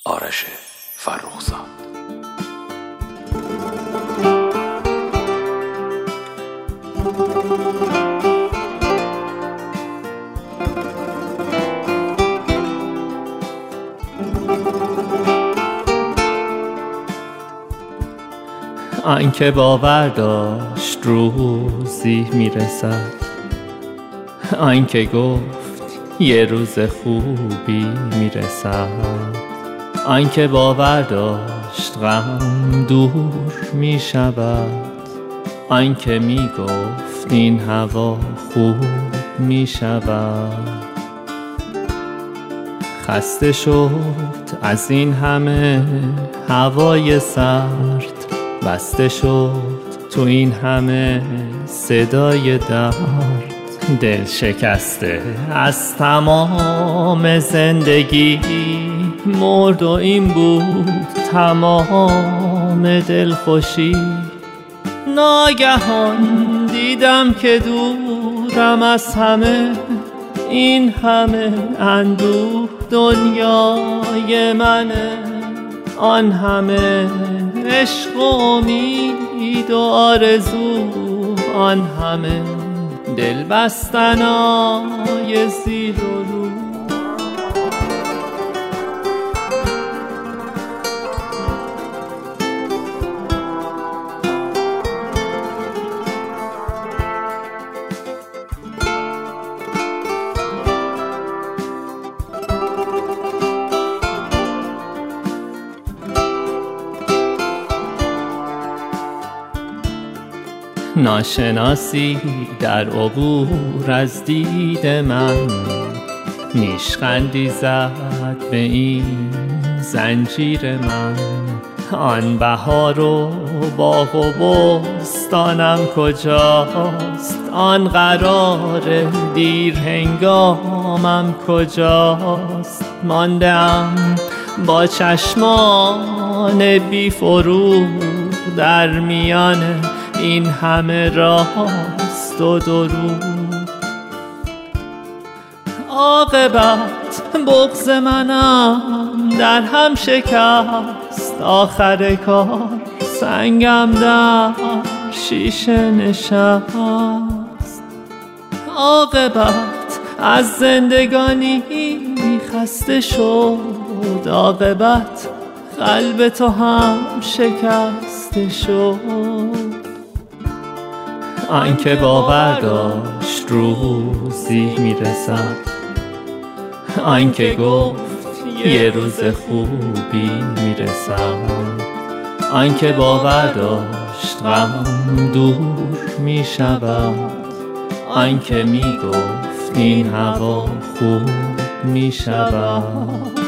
آرش فرخزاد. آن که باور داشت روزی میرسد، آن که گفت یه روز خوبی میرسد، آن که باور داشت غم دور میشود، آن که میگفت این هوا خوب میشود. خسته شد از این همه هوای سرد، بسته شد تو این همه صدای درد. دل شکسته از تمام زندگی مرد و این بود تمام دلخوشی. ناگهان دیدم که دورم از همه، این همه اندوه دنیای منه، آن همه عشق و امید و آرزو، آن همه دل بستنای زیر و رو. ناشناسی در عبور از دید من، نیشخندی زد به این زنجیر من. آن بهار و باغ و بستانم کجاست، آن قرار دیر هنگامم کجاست. ماندم با چشمان بی فروغ در میان این همه راست و دروغ. عاقبت بغض منم در هم شکست، آخر کار سنگم در شیشه نشست. عاقبت از زندگانی خسته شد، عاقبت قلب تو هم شکسته شد. آن که باور داشت روزی میرسد، آن که گفت یه روز خوبی میرسد، آن که باور داشت غم دور میشود، آن که میگفت این هوا خوب میشود.